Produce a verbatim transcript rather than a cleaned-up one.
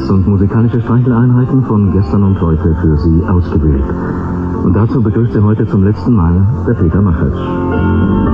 Hits und musikalische Streicheleinheiten von gestern und heute für Sie ausgewählt. Und dazu begrüßt er heute zum letzten Mal der Peter Maffay.